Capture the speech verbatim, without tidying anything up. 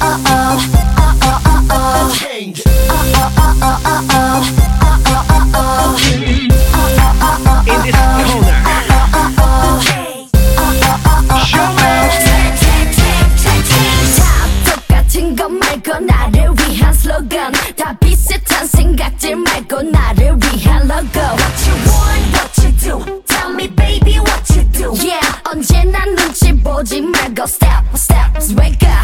Change. In this corner, show me. 다 똑같은 것 말고 나를 위한 슬로건, 다 비슷한 생각들 말고 나를 위한 로고. What you want, what you do, tell me baby what you do. Yeah, 언제나 눈치 보지 말고 step, step, wake up.